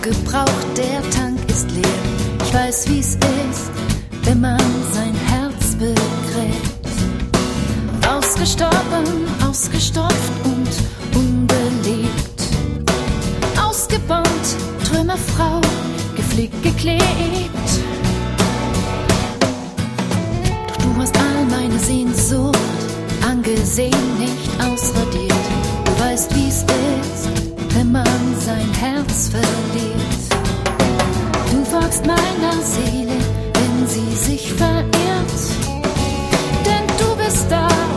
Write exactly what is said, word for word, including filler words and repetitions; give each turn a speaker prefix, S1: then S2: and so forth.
S1: aufgebraucht, der Tank ist leer. Ich weiß, wie's ist, wenn man sein Herz begräbt. Ausgestorben, ausgestopft und unbelebt. Ausgebaut, Trümmerfrau, gepflegt, geklebt. Doch du hast all meine Sehnsucht angesehen, nicht ausradiert. Du weißt, wie's ist, wenn man sein Herz verliert. Du folgst meiner Seele, wenn sie sich verirrt. Denn du bist da